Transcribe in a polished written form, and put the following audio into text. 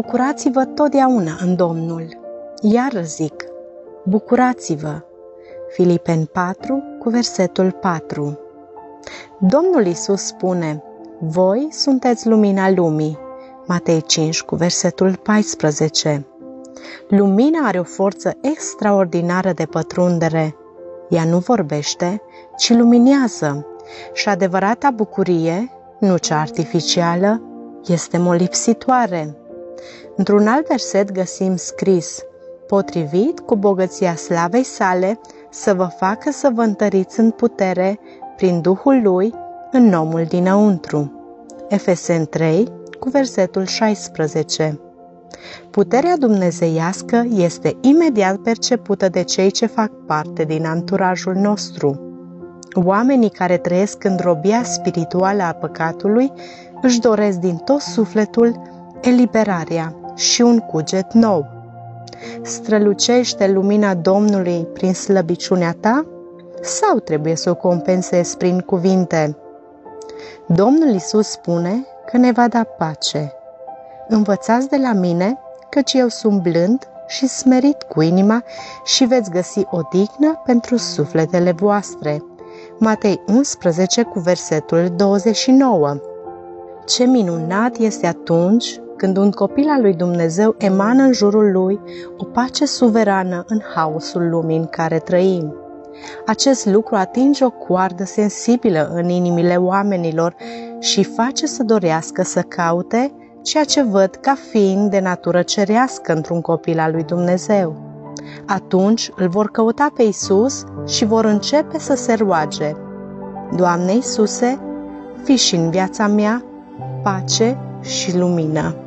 Bucurați-vă totdeauna în Domnul. Iar zic, bucurați-vă. Filipeni 4, cu versetul 4. Domnul Iisus spune, voi sunteți lumina lumii. Matei 5, cu versetul 14. Lumina are o forță extraordinară de pătrundere. Ea nu vorbește, ci luminează. Și adevărata bucurie, nu cea artificială, este molipsitoare. Într-un alt verset găsim scris, potrivit cu bogăția slavei sale, să vă facă să vă întăriți în putere prin Duhul Lui în omul dinăuntru. Efeseni 3, cu versetul 16. Puterea dumnezeiască este imediat percepută de cei ce fac parte din anturajul nostru. Oamenii care trăiesc în robia spirituală a păcatului își doresc din tot sufletul eliberarea și un cuget nou. Strălucește lumina Domnului prin slăbiciunea ta sau trebuie să o compensezi prin cuvinte? Domnul Iisus spune că ne va da pace. Învățați de la mine, căci eu sunt blând și smerit cu inima și veți găsi odihnă pentru sufletele voastre. Matei 11, cu versetul 29. Ce minunat este atunci când un copil al lui Dumnezeu emană în jurul lui o pace suverană în haosul lumii în care trăim. Acest lucru atinge o coardă sensibilă în inimile oamenilor și face să dorească să caute ceea ce văd ca fiind de natură cerească într-un copil al lui Dumnezeu. Atunci îl vor căuta pe Iisus și vor începe să se roage. Doamne Iisuse, fii și în viața mea pace și lumină.